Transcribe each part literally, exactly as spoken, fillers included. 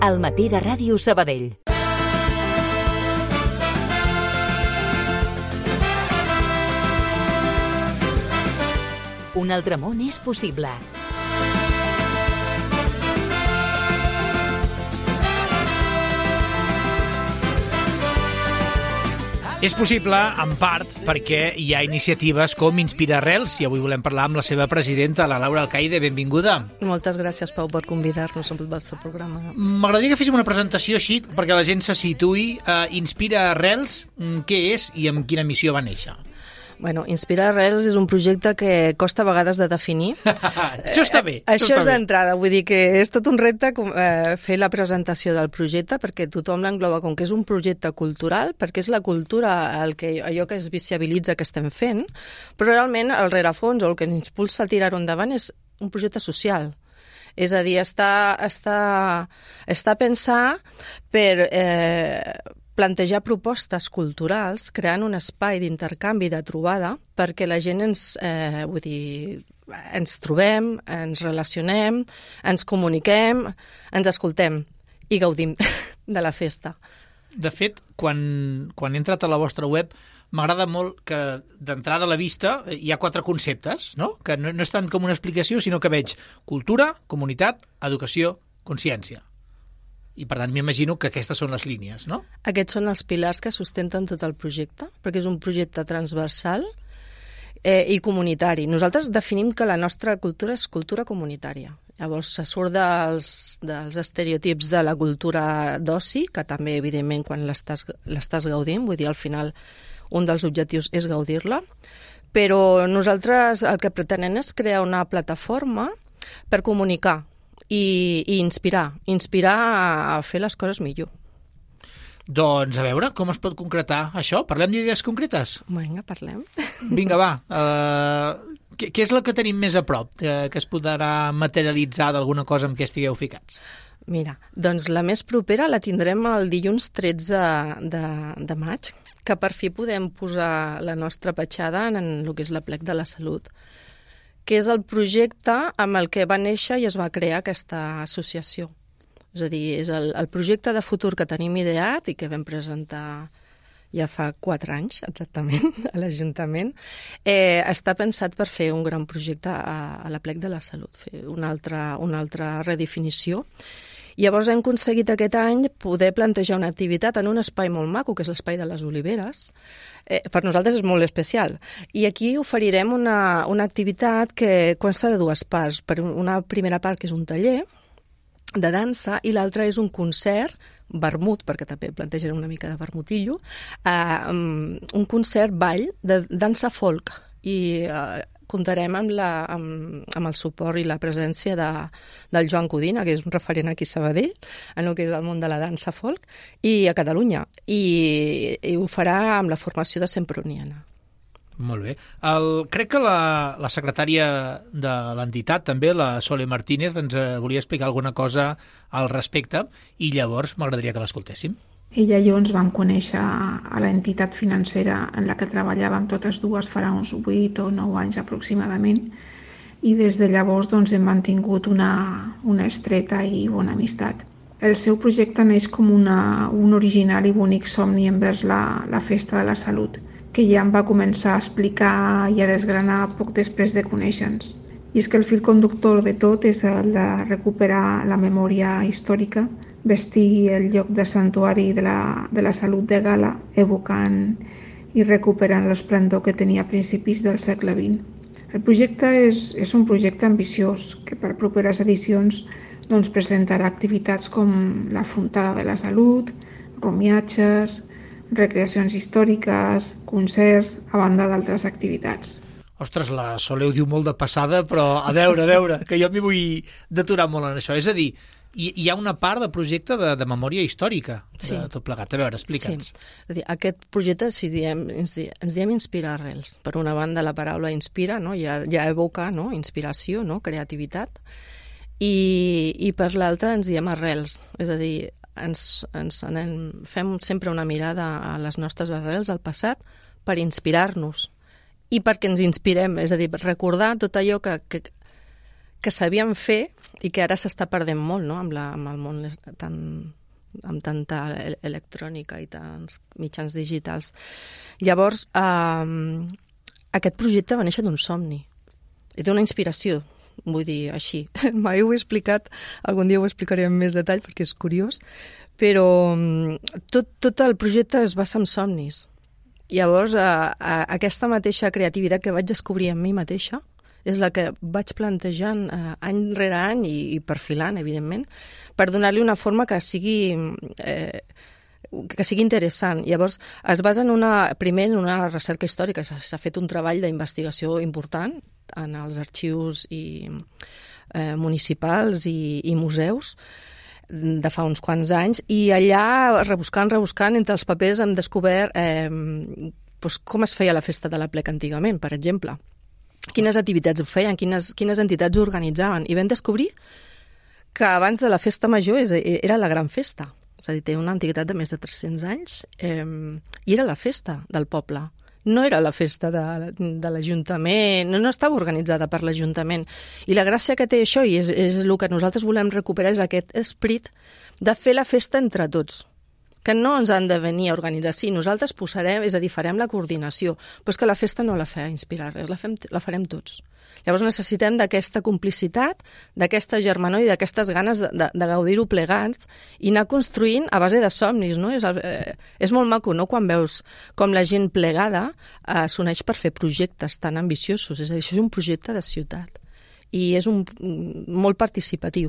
Al matí de Ràdio Sabadell. Un altre món és possible. És possible, en part, perquè hi ha iniciatives com Inspira Arrels, i avui volem parlar amb la seva presidenta, la Laura Alcaide. Benvinguda. Moltes gràcies, Pau, per convidar-nos al vostre programa. M'agradaria que féssim una presentació així, perquè la gent se situï. Uh, Inspira Arrels, què és i amb quina missió va néixer? Bueno, Inspira Arrels és un projecte que costa a vegades de definir. Això està bé. Eh, això està és d'entrada, vull dir que és tot un repte eh, fer la presentació del projecte, perquè tothom l'engloba com que és un projecte cultural, perquè és la cultura el que, allò que es visibilitza que estem fent, però realment el rerefons o el que ens impulsa a tirar-ho endavant és un projecte social. És a dir, està, està, està a pensar per eh, plantejar propostes culturals, creant un espai d'intercanvi, de trobada, perquè la gent ens, eh, vull dir, ens trobem, ens relacionem, ens comuniquem, ens escoltem i gaudim de la festa. De fet, quan, quan he entrat a la vostra web, m'agrada molt que d'entrada a la vista hi ha quatre conceptes, no? Que no, no és tant com una explicació, sinó que veig cultura, comunitat, educació, consciència. I, per tant, m'imagino que aquestes són les línies, no? Aquests són els pilars que sustenten tot el projecte, perquè és un projecte transversal eh, i comunitari. Nosaltres definim que la nostra cultura és cultura comunitària. Llavors, se surt dels, dels estereotips de la cultura d'oci, que també, evidentment, quan l'estàs, l'estàs gaudint, vull dir, al final, un dels objectius és gaudir-la, però nosaltres el que pretenem és crear una plataforma per comunicar, I, i inspirar, inspirar a fer les coses millor. Doncs, a veure, com es pot concretar això? Parlem d'idees concretes? Vinga, parlem. Vinga, va. Uh, què, què és el que tenim més a prop, que, que es podrà materialitzar d'alguna cosa amb què estigueu ficats? Mira, doncs la més propera la tindrem el dilluns tretze de, de maig, que per fi podem posar la nostra petjada en, en el que és l'Aplec de la Salut, que és el projecte amb el que va néixer i es va crear aquesta associació. És a dir, és el, el projecte de futur que tenim ideat i que vam presentar ja fa quatre anys, exactament, a l'Ajuntament. Eh, està pensat per fer un gran projecte a, a l'Aplec de la Salut, fer una altra, una altra redefinició. Llavors hem aconseguit aquest any poder plantejar una activitat en un espai molt maco, que és l'espai de les Oliveres. Eh, per nosaltres és molt especial. I aquí oferirem una, una activitat que consta de dues parts. Per una primera part, que és un taller de dansa, i l'altra és un concert, vermut, perquè també plantejarem una mica de vermutillo, eh, un concert ball de dansa folk. I eh, comptarem amb, la, amb, amb el suport i la presència de, del Joan Codina, que és un referent aquí a Sabadell, en el que és el món de la dansa folk, i a Catalunya. I, i ho farà amb la formació de Semproniana. Molt bé. El, crec que la, la secretària de l'entitat, també, la Sole Martínez, ens volia explicar alguna cosa al respecte, i llavors m'agradaria que l'escoltéssim. Ella i jo ens vam conèixer a l'entitat financera en la que treballàvem totes dues farà uns vuit o nou anys aproximadament, i des de llavors doncs, hem mantingut una, una estreta i bona amistat. El seu projecte neix com una, un original i bonic somni envers la, la Festa de la Salut, que ja em va començar a explicar i a desgranar poc després de conèixer-nos. I és que el fil conductor de tot és el de recuperar la memòria històrica, vestir el lloc de santuari de la, de la salut de gala, evocant i recuperant l'esplendor que tenia a principis del segle vint. El projecte és, és un projecte ambiciós que per properes edicions doncs, presentarà activitats com la Frontada de la Salut, romiatges, recreacions històriques, concerts, a banda d'altres activitats. Ostres, la Sole ho diu molt de passada, però a veure, a veure, que jo m'hi vull deturar molt en això. És a dir, hi, hi ha una part de projecte de, de memòria històrica de sí. tot plegat. A veure, explica'ns. Sí. És a dir, aquest projecte, si diem, ens, diem, ens diem Inspira Arrels. Per una banda, la paraula inspira, no? ja, ja evoca, no? Inspiració, no? Creativitat. I, i per l'altra ens diem arrels. És a dir, ens, ens anem, fem sempre una mirada a les nostres arrels, al passat, per inspirar-nos. I perquè ens inspirem, és a dir, recordar tot allò que, que, que sabíem fer i que ara s'està perdent molt, no?, amb, la, amb el món tan, amb tanta electrònica i tants mitjans digitals. Llavors, eh, aquest projecte va néixer d'un somni i d'una inspiració, vull dir així. Mai ho he explicat, algun dia ho explicaré en més detall perquè és curiós, però tot, tot el projecte es basa en somnis. Llavors, a, a, aquesta mateixa creativitat que vaig descobrir en mi mateixa és la que vaig plantejant eh, any rere any i, i perfilant, evidentment, per donar-li una forma que sigui, eh, que sigui interessant. Llavors, es basa en una, primer en una recerca històrica. S'ha fet un treball d'investigació important en els arxius i, eh, municipals i, i museus de fa uns quants anys, i allà, rebuscant, rebuscant, entre els papers hem descobert eh, doncs com es feia la festa de l'Aplec antigament, per exemple. Quines activitats ho feien, quines, quines entitats ho organitzaven. I vam descobrir que abans de la festa major era la gran festa. És a dir, té una antiguitat de més de tres-cents anys eh, i era la festa del poble. No era la festa de, de l'Ajuntament, no, no estava organitzada per l'Ajuntament. I la gràcia que té això, i és, és el que nosaltres volem recuperar, és aquest esperit de fer la festa entre tots, que no ens han de venir a organitzar. Sí, nosaltres posarem, és a dir, farem la coordinació, però és que la festa no la fa inspirar res, la, fem, la farem tots. Llavors necessitem d'aquesta complicitat, d'aquesta germanor i d'aquestes ganes de, de, de gaudir-ho plegats i anar construint a base de somnis, no? És, eh, és molt maco, no?, quan veus com la gent plegada eh, s'uneix per fer projectes tan ambiciosos. És a dir, això és un projecte de ciutat i és un, molt participatiu.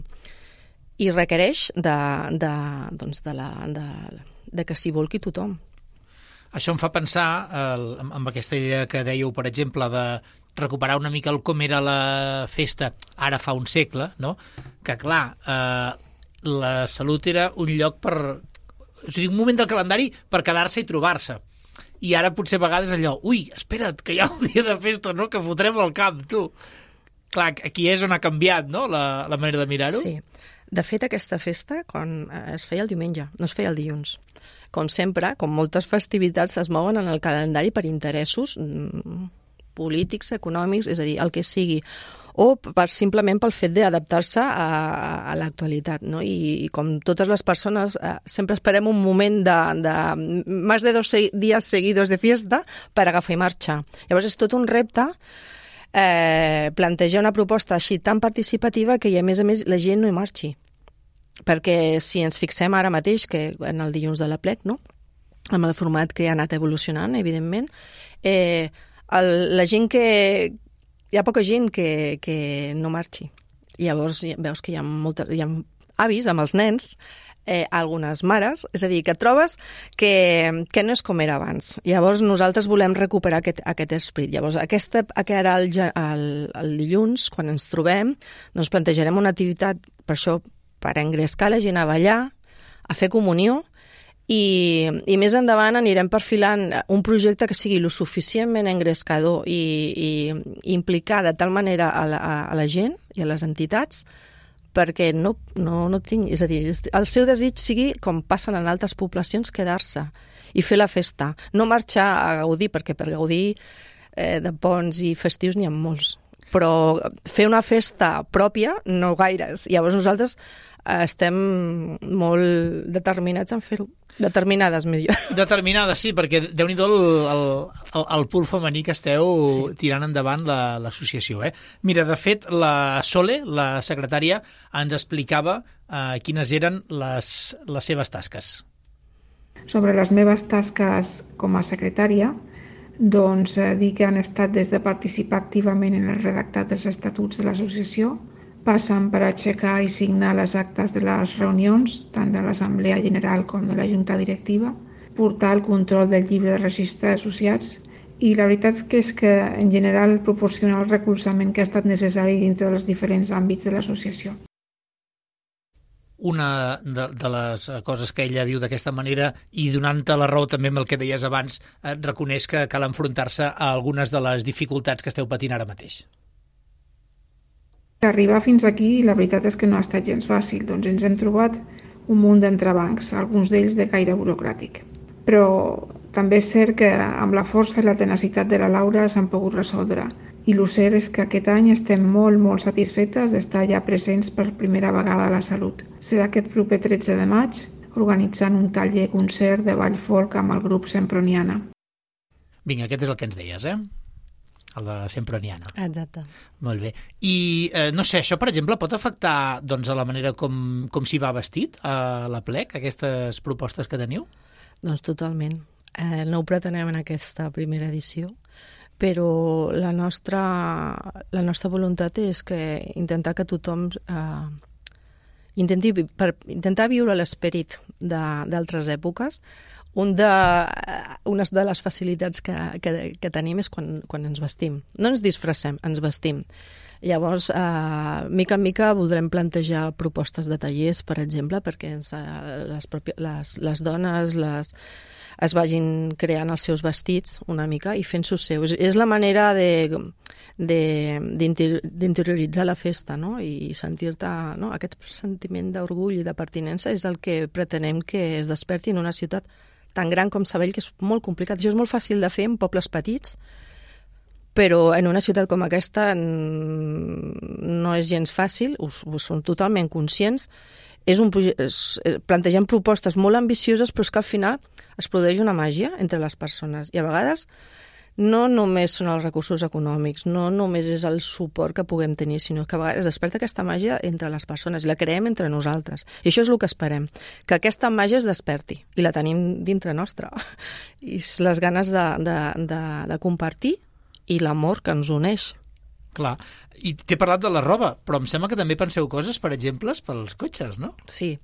I requereix de, de, doncs de, la, de, de que s'hi volqui tothom. Això em fa pensar eh, amb aquesta idea que dèieu, per exemple, de recuperar una mica el com era la festa ara fa un segle, no? Que, clar, eh, la Salut era un lloc per... O sigui, un moment del calendari per quedar-se i trobar-se. I ara potser a vegades allò, ui, espera't, que hi ha un dia de festa, no?, que fotrem al camp, tu. Clar, aquí és on ha canviat, no?, la, la manera de mirar-ho. Sí. De fet, aquesta festa quan es feia el diumenge, no es feia el dilluns. Com sempre, com moltes festivitats, es mouen en el calendari per interessos mm, polítics, econòmics, és a dir, el que sigui, o per, simplement pel fet d'adaptar-se a, a l'actualitat, no? I, I com totes les persones, eh, sempre esperem un moment de, de més de dos dies seguidos de fiesta per agafar i marxar. Llavors és tot un repte eh, plantejar una proposta així tan participativa que, a més a més, la gent no hi marxi. Perquè si ens fixem ara mateix, que en el dilluns de l'Aplec, no?, amb el format que ha anat evolucionant, evidentment, eh, el, la gent que... Hi ha poca gent que, que no marxi. I llavors veus que hi ha, molta, hi ha avis amb els nens, eh, algunes mares, és a dir, que trobes que, que no és com era abans. Llavors nosaltres volem recuperar aquest, aquest esperit. Llavors aquesta, que ara el, el, el dilluns, quan ens trobem, doncs plantejarem una activitat, per això, per engrescar la gent a ballar, a fer comunió, i, i més endavant anirem perfilant un projecte que sigui lo suficientment engrescador i, i, i implicar de tal manera a la, a la gent i a les entitats perquè no, no, no tinc... És a dir, el seu desig sigui, com passen en altres poblacions, quedar-se i fer la festa. No marxar a gaudir, perquè per gaudir eh, de ponts i festius n'hi ha molts. Però fer una festa pròpia, no gaires. Llavors nosaltres estem molt determinats en fer-ho. Determinades, millor. Determinades, sí, perquè déu-n'hi-do el, el, el, el punt femení que esteu sí. tirant endavant l'associació. La, eh? Mira, de fet, la Sole, la secretària, ens explicava eh, quines eren les, les seves tasques. Sobre les meves tasques com a secretària, doncs eh, dir que han estat des de participar activament en el redactat dels estatuts de l'associació, passen per aixecar i signar les actes de les reunions, tant de l'Assemblea General com de la Junta Directiva, portar el control del llibre de registre d'associats i la veritat que és que en general proporcionar el recolzament que ha estat necessari dintre dels diferents àmbits de l'associació. Una de, de les coses que ella viu d'aquesta manera i donant-te la raó també amb el que deies abans, eh, reconeix que cal enfrontar-se a algunes de les dificultats que esteu patint ara mateix. Arribar fins aquí, la veritat és que no ha estat gens fàcil, doncs ens hem trobat un munt d'entrebancs, alguns d'ells de caire burocràtic. Però també és cert que amb la força i la tenacitat de la Laura s'han pogut resoldre I el cert és que aquest any estem molt, molt satisfetes d'estar ja presents per primera vegada a la Salut. Serà aquest proper tretze de maig, organitzant un taller-concert de ball folk amb el grup Semproniana. Vinga, aquest és el que ens deies, eh? El de Semproniana. Exacte. Molt bé. I, eh, no sé, això, per exemple, pot afectar doncs, a la manera com, com s'hi va vestit a la Plec, aquestes propostes que teniu? Doncs totalment. Eh, no ho pretenem en aquesta primera edició, però la nostra, la nostra voluntat és que intentar que tothom eh, intenti, per intentar viure l'esperit d'altres èpoques. Un de, una de les facilitats que, que, que tenim és quan, quan ens vestim. No ens disfressem, ens vestim. Llavors, eh, mica en mica voldrem plantejar propostes de tallers, per exemple, perquè ens, eh, les, propi, les, les dones les, es vagin creant els seus vestits una mica i fent-s'ho seus. És la manera d'interioritzar la festa, no? I sentir-te, no? Aquest sentiment d'orgull i de pertinença és el que pretenem que es desperti en una ciutat tan gran com Sabadell, que és molt complicat. Això és molt fàcil de fer en pobles petits, però en una ciutat com aquesta no és gens fàcil, us, us som totalment conscients. És un, és, plantegem propostes molt ambicioses, però és que al final es produeix una màgia entre les persones. I a vegades no només són els recursos econòmics, no només és el suport que puguem tenir, sinó que a vegades es desperta aquesta màgia entre les persones i la creem entre nosaltres. I això és el que esperem, que aquesta màgia es desperti i la tenim dintre nostra. I les ganes de, de, de, de compartir i l'amor que ens uneix. Clar, i t'he parlat de la roba, però em sembla que també penseu coses, per exemple, pels cotxes, no? Sí.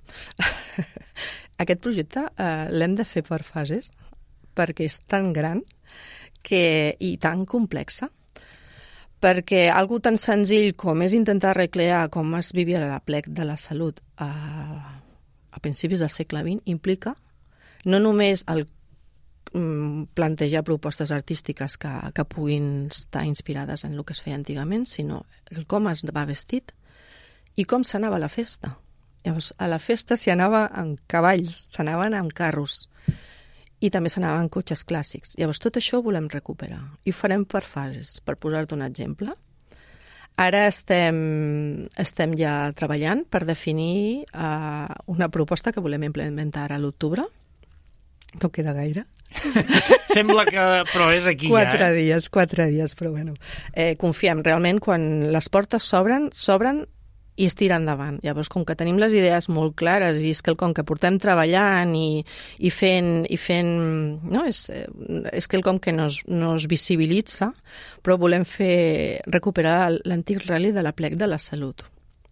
Aquest projecte eh, l'hem de fer per fases, perquè és tan gran que, i tan complexa, perquè algo tan senzill com és intentar recrear com es vivia la Plec de la Salut a, a principis del segle vint implica no només el mm, plantejar propostes artístiques que, que puguin estar inspirades en el que es feia antigament, sinó el com es va vestit i com s'anava a la festa. Llavors, a la festa s'hi anava en cavalls, s'anaven en carros, i també s'anava en cotxes clàssics. Llavors, tot això ho volem recuperar. I ho farem per fases. Per posar-te un exemple, ara estem, estem ja treballant per definir uh, una proposta que volem implementar ara a l'octubre. No queda gaire. Sembla que... però és aquí quatre ja, eh? dies, quatre dies, però bueno. Eh, confiem, realment, quan les portes s'obren, s'obren i es tira endavant. Llavors, com que tenim les idees molt clares i és que com que portem treballant i, i fent... I fent no? És, és que el com que no es, no es visibilitza, però volem fer recuperar l'antic rally de la Plec de la Salut.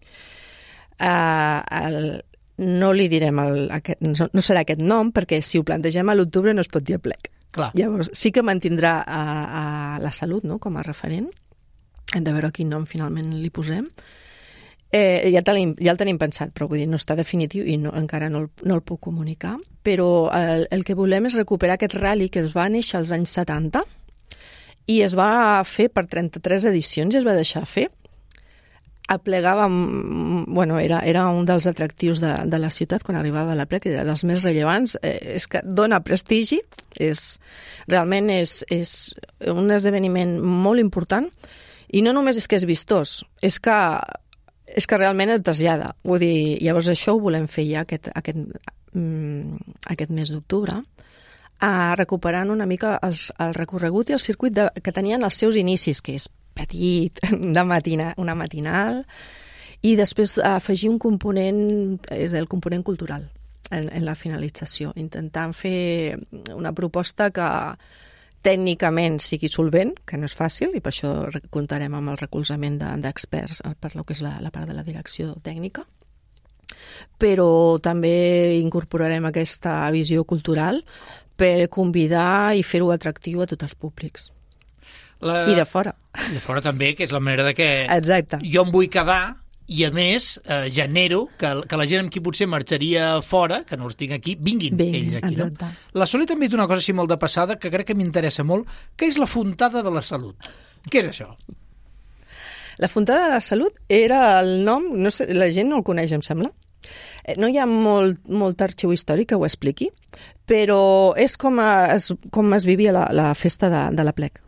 Uh, el, no li direm... El, aquest, no, no serà aquest nom, perquè si ho plantegem a l'octubre no es pot dir Plec. Clar. Llavors, sí que mantindrà a, a la Salut, no?, com a referent. Hem de veure quin nom finalment li posem. Eh, ja, tenim, ja el tenim pensat, però vull dir, no està definitiu i no, encara no el, no el puc comunicar, però el, el que volem és recuperar aquest rally que es va néixer als anys setanta i es va fer per trenta-tres edicions i es va deixar fer. Aplegava, bueno, era, era un dels atractius de, de la ciutat quan arribava a la Plec, era dels més rellevants, eh, és que dona prestigi, és, realment és, és un esdeveniment molt important i no només és que és vistós, és que és que realment et trasllada. Vull dir, llavors això ho volem fer ja aquest, aquest, mm, aquest mes d'octubre, eh, recuperant una mica els, el recorregut i el circuit de, que tenien els seus inicis, que és petit, de matina, una matinal, i després afegir un component, és el component cultural en, en la finalització, intentant fer una proposta que tècnicament sigui solvent, que no és fàcil, i per això comptarem amb el recolzament d'experts de, per lo que és la, la part de la direcció tècnica, però també incorporarem aquesta visió cultural per convidar i fer-ho atractiu a tots els públics. La... I de fora. I de fora també, que és la manera de que Exacte. Jo em vull quedar i, a més, eh, genero que, que la gent amb qui potser marxaria fora, que no els tinc aquí, vinguin, vinguin ells aquí. No? La Soli també ha dit una cosa així molt de passada que crec que m'interessa molt, que és la Fontada de la Salut. Què és això? La Fontada de la Salut era el nom, no sé, la gent no el coneix, em sembla. No hi ha molt, molt arxiu històric que ho expliqui, però és com es, com es vivia la, la festa de, de la Plec.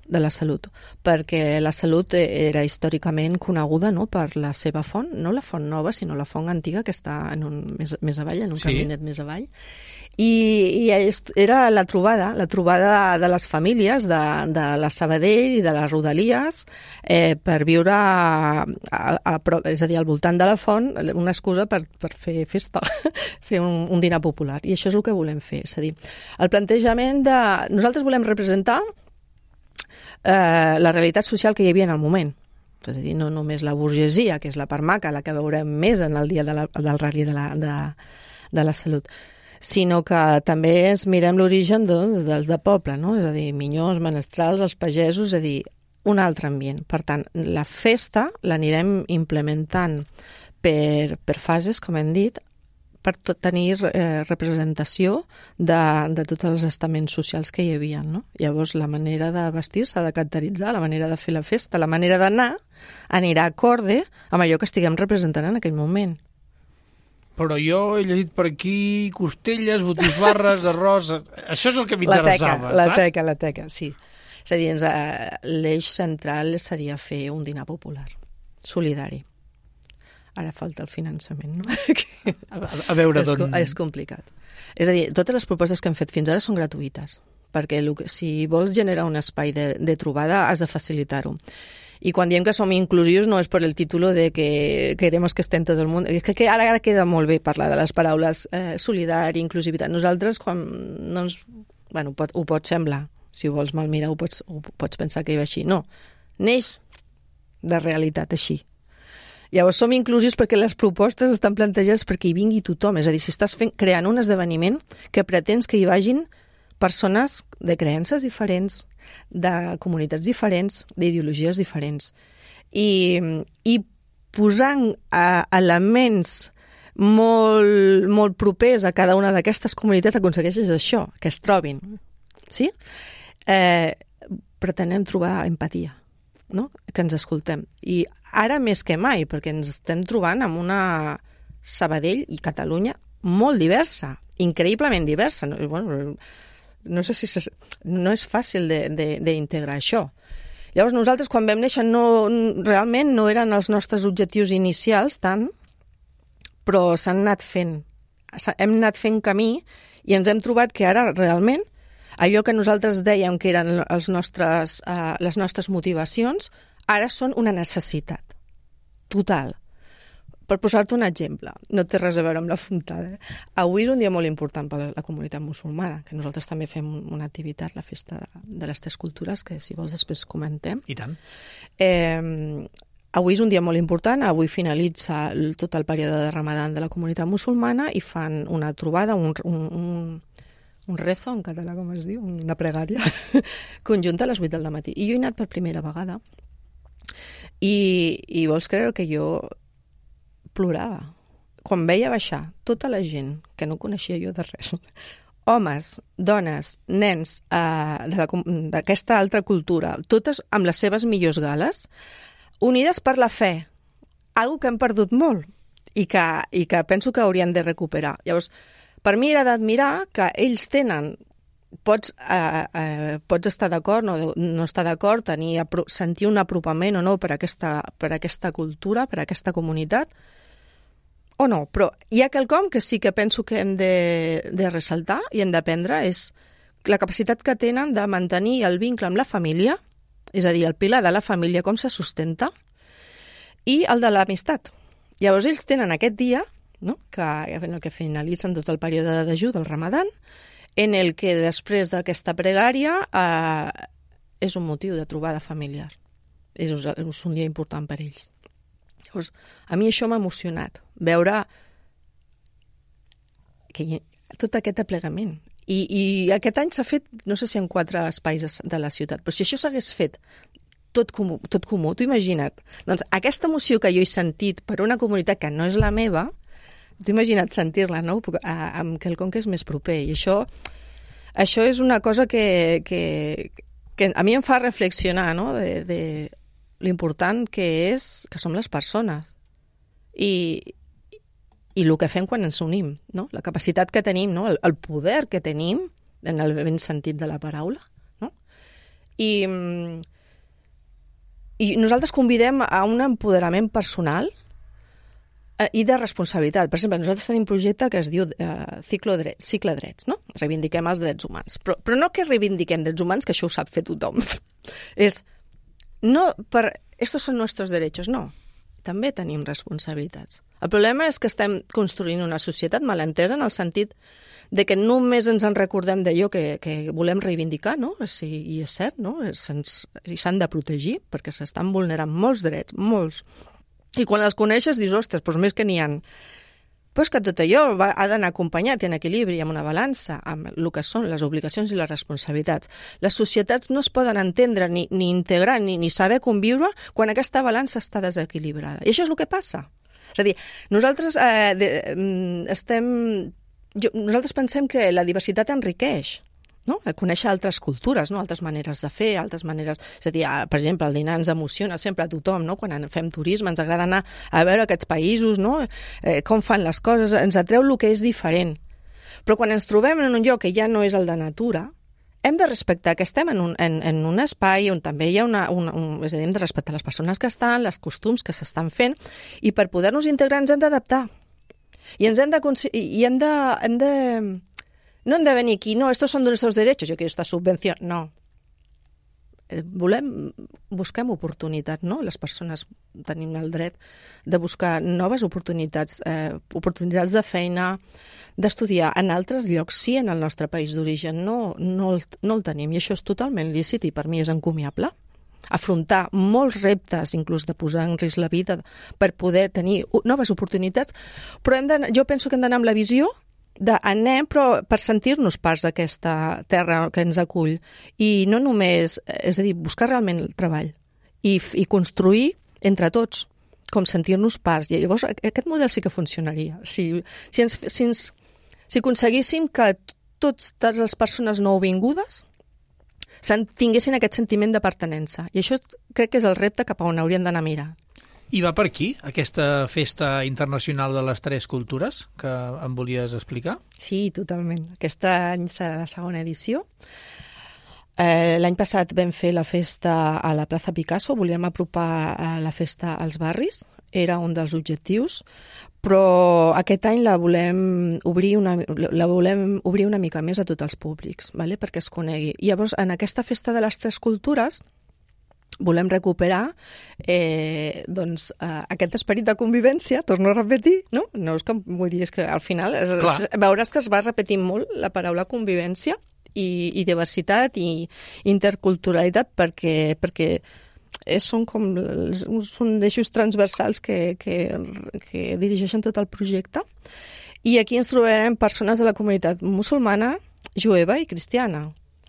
de la Salut, perquè la Salut era històricament coneguda, no?, per la seva font, no la font nova, sinó la font antiga que està en un, més, més avall, en un sí. caminet més avall. I, i era la trobada, la trobada de les famílies de, de la Sabadell i de les Rodalies eh, per viure a, a, a, és a dir, al voltant de la font, una excusa per, per fer festa, fer un, un dinar popular. I això és el que volem fer, és a dir, el plantejament de... Nosaltres volem representar Eh, la realitat social que hi havia en el moment. És a dir, no només la burgesia, que és la part maca, la que veurem més en el dia de la, del rally de la, de, de la Salut, sinó que també es mirem l'origen doncs, dels de poble, no? És a dir, minyons, menestrals, els pagesos, és a dir, un altre ambient. Per tant, la festa l'anirem implementant per, per fases, com hem dit, per tot tenir eh, representació de, de tots els estaments socials que hi havia, no? Llavors, la manera de vestir s'ha de caracteritzar, la manera de fer la festa, la manera d'anar, anirà acorde amb allò que estiguem representant en aquell moment. Però jo he llegit per aquí costelles, botifarres, arròs... Això és el que m'interessava, la teca, saps? La teca, la teca, sí. És a dir, ens, eh, l'eix central seria fer un dinar popular, solidari. Ara falta el finançament, no? A, a veure, és, doncs... és complicat. És a dir, totes les propostes que hem fet fins ara són gratuïtes, perquè si vols generar un espai de, de trobada has de facilitar-ho. I quan diem que som inclusius no és per el títol de que queremos que esté en tot el món. És que, que ara, ara queda molt bé parlar de les paraules eh, solidari, inclusivitat. Nosaltres, quan no ens... Bueno, pot, ho pot semblar. Si ho vols mal mirar, ho pots, ho pots pensar que hi va així. No, neix de realitat així. Llavors som inclusius perquè les propostes estan plantejades perquè hi vingui tothom. És a dir, si estàs fent, creant un esdeveniment que pretens que hi vagin persones de creences diferents, de comunitats diferents, d'ideologies diferents. I, i posant eh, elements molt, molt propers a cada una d'aquestes comunitats aconsegueixes això, que es trobin. Sí? Eh, pretenem trobar empatia, no? Que ens escoltem. I ara més que mai, perquè ens estem trobant amb una Sabadell i Catalunya molt diversa, increïblement diversa. No, bueno, no sé si se, no és fàcil d'integrar això. Llavors nosaltres quan vam néixer no, realment no eren els nostres objectius inicials tant, però s'han anat fent. Hem anat fent camí i ens hem trobat que ara realment allò que nosaltres dèiem que eren els nostres, uh, les nostres motivacions, ara són una necessitat total. Per posar-te un exemple, no té res a veure amb la fontada. Eh? Avui és un dia molt important per la comunitat musulmana, que nosaltres també fem una activitat, la festa de les tres cultures, que si vols després comentem. I tant. Eh, avui és un dia molt important, avui finalitza el, tot el període de Ramadan de la comunitat musulmana i fan una trobada, un, un, un un rezo, en català com es diu, una pregària, conjunta a les vuit del matí. I jo he anat per primera vegada i, i vols creure que jo plorava. Quan veia baixar tota la gent que no coneixia jo de res, homes, dones, nens eh, d'aquesta altra cultura, totes amb les seves millors gales, unides per la fe, algo que hem perdut molt i que, i que penso que haurien de recuperar. Llavors, per mi era d'admirar que ells tenen, pots, eh, eh, pots estar d'acord, no, no estar d'acord, tenir, sentir un apropament o no per aquesta, per aquesta cultura, per aquesta comunitat, o no, però hi ha quelcom que sí que penso que hem de, de ressaltar i hem d'aprendre, és la capacitat que tenen de mantenir el vincle amb la família, és a dir, el pilar de la família, com se sustenta, i el de l'amistat. Llavors ells tenen aquest dia, no? que, en el que finalitzen tot el període d'ajú del Ramadan, en el que després d'aquesta pregària eh, és un motiu de trobada familiar. És, és un dia important per ells. Llavors, a mi això m'ha emocionat, veure que hi, tot aquest aplegament. I, I aquest any s'ha fet, no sé si en quatre espais de la ciutat, però si això s'hagués fet tot comú, tot comú, t'ho imagina't. Doncs aquesta emoció que jo he sentit per una comunitat que no és la meva, t'ho imagina't sentir-la, no? Amb quelcom que és més proper. I això, això és una cosa que, que, que a mi em fa reflexionar, no? De, de l'important que és que som les persones i, i el que fem quan ens unim, no? La capacitat que tenim, no? el, el poder que tenim, en el ben sentit de la paraula, no? I, i nosaltres convidem a un empoderament personal i de responsabilitat. Per exemple, nosaltres tenim un projecte que es diu eh, Cicle, Dret, Cicle Drets, no? Reivindiquem els drets humans. Però, però no que reivindiquem drets humans, que això ho sap fer tothom. És, no per... Estos són nostres derechos, no. També tenim responsabilitats. El problema és que estem construint una societat malentesa en el sentit de que només ens en recordem d'allò que, que volem reivindicar, no? Sí, i és cert, no? S'han de protegir perquè s'estan vulnerant molts drets, molts. I quan les coneixes dius, ostres, doncs més que n'hi ha. Però és que tot allò va, ha d'anar acompanyat en equilibri, amb una balança, amb el que són les obligacions i les responsabilitats. Les societats no es poden entendre ni, ni integrar ni, ni saber conviure quan aquesta balança està desequilibrada. I això és el que passa. És a dir, nosaltres eh, de, estem... Jo, nosaltres pensem que la diversitat enriqueix, no? Conèixer altres cultures, no? Altres maneres de fer, altres maneres... És a dir, per exemple, el dinar ens emociona sempre a tothom, no? Quan fem turisme ens agrada anar a veure aquests països, no? Eh, com fan les coses, ens atreu el que és diferent. Però quan ens trobem en un lloc que ja no és el de natura, hem de respectar que estem en un, en, en un espai on també hi ha una... una un, és a dir, hem de respectar les persones que estan, les costums que s'estan fent, i per poder-nos integrar ens hem d'adaptar. I ens hem de... I hem de, hem de no hem de venir aquí, no, estos son nuestros derechos, jo quiero esta subvenció, no. Volem, busquem oportunitats, no? Les persones tenim el dret de buscar noves oportunitats, eh, oportunitats de feina, d'estudiar en altres llocs, sí, en el nostre país d'origen, no, no, el, no el tenim, i això és totalment lícit i per mi és encomiable. Afrontar molts reptes, inclús de posar en risc la vida per poder tenir noves oportunitats, però hem de, jo penso que hem d'anar amb la visió d'anem, però per sentir-nos parts d'aquesta terra que ens acull. I no només, és a dir, buscar realment el treball i, i construir entre tots, com sentir-nos parts. I llavors aquest model sí que funcionaria. Si, si, ens, si, ens, si aconseguíssim que totes les persones nouvingudes tinguessin aquest sentiment de pertinença. I això crec que és el repte cap a on hauríem d'anar a mirar. I va per aquí, aquesta festa internacional de les tres cultures que em volies explicar? Sí, totalment. Aquest any serà la segona edició. Eh, l'any passat vam fer la festa a la plaça Picasso, volíem apropar la festa als barris, era un dels objectius, però aquest any la volem obrir una, la volem obrir una mica més a tots els públics, vale? Perquè es conegui. I llavors, en aquesta festa de les tres cultures, volem recuperar eh, doncs, eh, aquest esperit de convivència, torno a repetir, no? No és que vull dir, és que al final es, es, veuràs que es va repetint molt la paraula convivència i, i diversitat i interculturalitat perquè, perquè és, són com són eixos transversals que, que, que dirigeixen tot el projecte. I aquí ens trobarem persones de la comunitat musulmana, jueva i cristiana.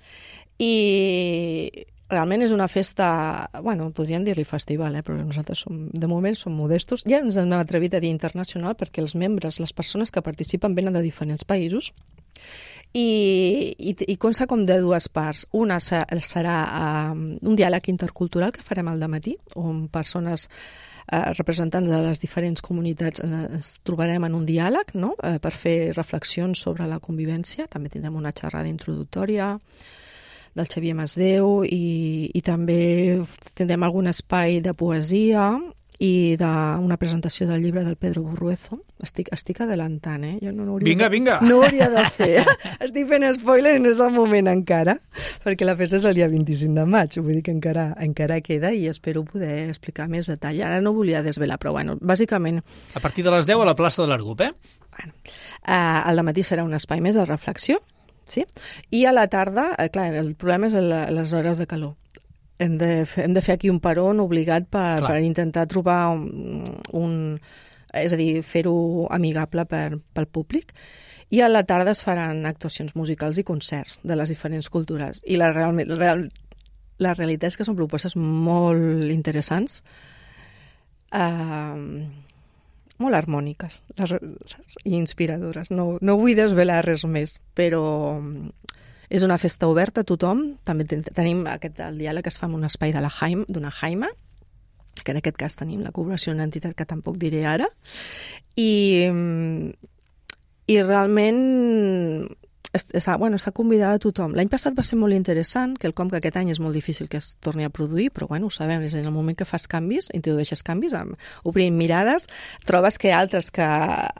I realment és una festa, bueno, podríem dir-li festival, eh? Però nosaltres som, de moment som modestos. Ja ens hem atrevit a dir internacional perquè els membres, les persones que participen venen de diferents països i, i, i consta com de dues parts. Una serà um, un diàleg intercultural que farem al dematí, on persones uh, representants de les diferents comunitats uh, ens trobarem en un diàleg, no? uh, per fer reflexions sobre la convivència. També tindrem una xerrada introductòria del Xavier Masdeu i, i també tindrem algun espai de poesia i d'una presentació del llibre del Pedro Burruezo. Estic, estic adelantant, eh? Jo no, no vinga, de, vinga! No hauria de fer. Estic fent spoiler i no és el moment encara, perquè la festa és el dia vint-i-cinc de maig, vull dir que encara, encara queda i espero poder explicar més detall. Ara no volia desvelar, però bueno, bàsicament... A partir de les deu a la plaça de l'Argup, eh? Bueno, eh, al dematí serà un espai més de reflexió, sí? I a la tarda, eh, clar, el problema és les hores de calor. Hem de, fer, hem de fer aquí un peron obligat per, per intentar trobar un, un... És a dir, fer-ho amigable per, pel públic. I a la tarda es faran actuacions musicals i concerts de les diferents cultures. I la, real, real, la realitat és que són propostes molt interessants, eh, molt harmòniques, les, saps? I inspiradores. No, no vull desvelar res més, però... És una festa oberta a tothom. També ten tenim aquest el diàleg que es fa en un espai de la Jaime, d'una Jaime, que en aquest cas tenim la col·laboració d'una entitat que tampoc diré ara. I, i realment està, bueno, està convidada a tothom. L'any passat va ser molt interessant, que el com que aquest any és molt difícil que es torni a produir, però bueno, ho sabem, és en el moment que fas canvis, introdueixes canvis, amb, obrint mirades, trobes que altres que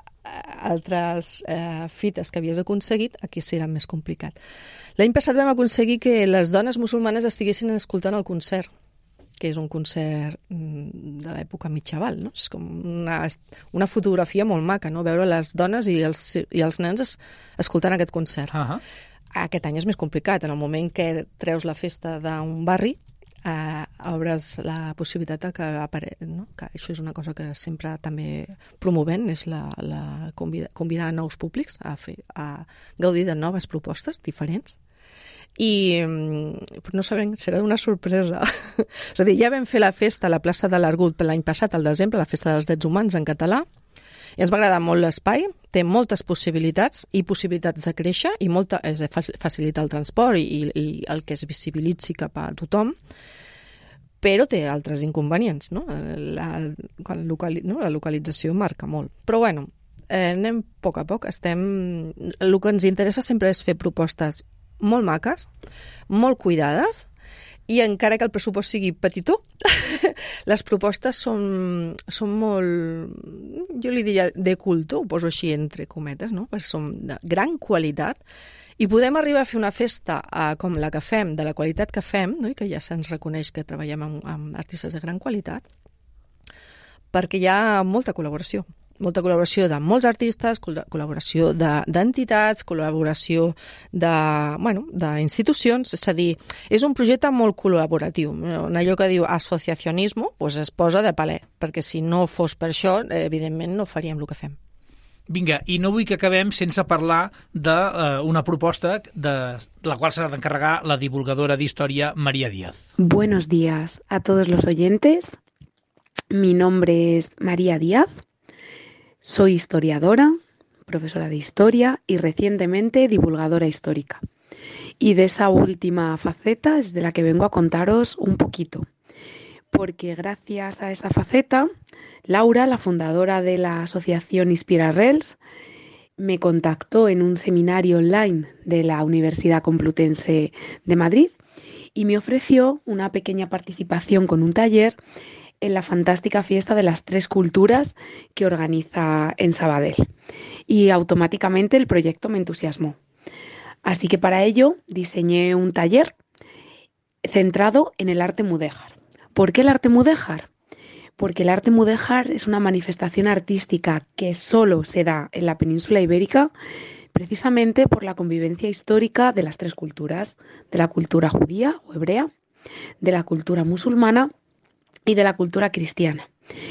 altres eh, fites que havies aconseguit, aquí serà més complicat. L'any passat vam aconseguir que les dones musulmanes estiguessin escoltant el concert, que és un concert de l'època mitjaval, no? És com una, una fotografia molt maca, no? Veure les dones i els, i els nens es, escoltant aquest concert. Uh-huh. Aquest any és més complicat. En el moment que treus la festa d'un barri, eh, obres la possibilitat de que apare... no? Que això és una cosa que sempre també promovent, és la, la convida, convidar nous públics a, fer, a gaudir de noves propostes diferents. I però no sabem, serà una sorpresa. És a dir, ja vam fer la festa a la plaça de l'Argut l'any passat, al desembre, la festa dels drets humans en català, i ens va agradar molt l'espai, té moltes possibilitats i possibilitats de créixer i molta, és facilitar el transport i, i el que es visibilitzi cap a tothom, però té altres inconvenients, no? La, quan locali, no? La localització marca molt. Però bueno, eh, anem a poc a poc, estem... El que ens interessa sempre és fer propostes molt maques, molt cuidades, i encara que el pressupost sigui petitó, les propostes són, són molt, jo li diria de culto, ho poso així entre cometes, no? Perquè són de gran qualitat, i podem arribar a fer una festa eh, com la que fem, de la qualitat que fem, no? I que ja se'ns reconeix que treballem amb, amb artistes de gran qualitat, perquè hi ha molta col·laboració. molta col·laboració de molts artistes, col·laboració d'entitats, de, col·laboració de, bueno, d'institucions, és a dir, és un projecte molt col·laboratiu. Allò que diu associacionisme pues es posa de paler, perquè si no fos per això, evidentment no faríem el que fem. Vinga, i no vull que acabem sense parlar d'una uh, proposta de la qual s'ha d'encarregar la divulgadora d'història María Díaz. Buenos días a todos los oyentes. Mi nombre es María Díaz. Soy historiadora, profesora de historia y recientemente divulgadora histórica. Y de esa última faceta es de la que vengo a contaros un poquito. Porque gracias a esa faceta, Laura, la fundadora de la asociación Inspirarrels, me contactó en un seminario online de la Universidad Complutense de Madrid y me ofreció una pequeña participación con un taller en la fantástica fiesta de las tres culturas que organiza en Sabadell. Y automáticamente el proyecto me entusiasmó. Así que para ello diseñé un taller centrado en el arte mudéjar. ¿Por qué el arte mudéjar? Porque el arte mudéjar es una manifestación artística que solo se da en la península ibérica, precisamente por la convivencia histórica de las tres culturas, de la cultura judía o hebrea, de la cultura musulmana y de la cultura cristiana.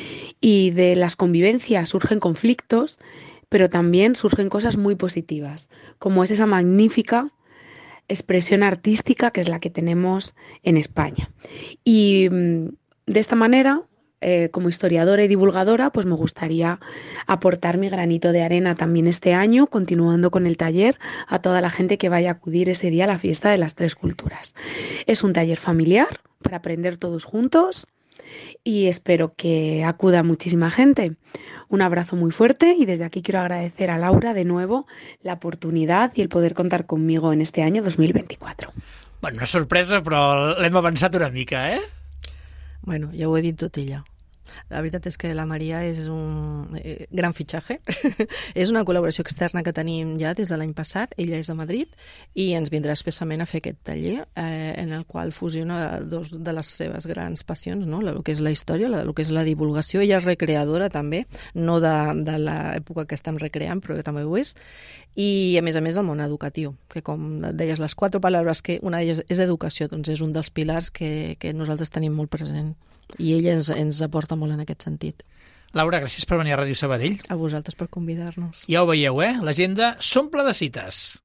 Y de las convivencias surgen conflictos, pero también surgen cosas muy positivas, como es esa magnífica expresión artística que es la que tenemos en España. Y de esta manera, eh, como historiadora y divulgadora, pues me gustaría aportar mi granito de arena también este año, continuando con el taller, a toda la gente que vaya a acudir ese día a la fiesta de las tres culturas. Es un taller familiar para aprender todos juntos, y espero que acuda muchísima gente. Un abrazo muy fuerte y desde aquí quiero agradecer a Laura de nuevo la oportunidad y el poder contar conmigo en este año dos mil veinticuatro. Bueno, una sorpresa, però l'hem avançat una mica, eh? Bueno, ja ho he dit tot ella. La veritat és que la Maria és un eh, gran fitxatge. És una col·laboració externa que tenim ja des de l'any passat. Ella és de Madrid i ens vindrà especialment a fer aquest taller eh, en el qual fusiona dos de les seves grans passions, no? El que és la història, el que és la divulgació. Ella és recreadora també, no de, de l'època que estem recreant, però que també ho és. I a més a més el món educatiu, que com deies, les quatre paraules, que una d'elles és educació, doncs és un dels pilars que, que nosaltres tenim molt present. I ella ens, ens aporta molt en aquest sentit. Laura, gràcies per venir a Ràdio Sabadell. A vosaltres per convidar-nos. Ja ho veieu, eh? L'agenda s'omple de cites.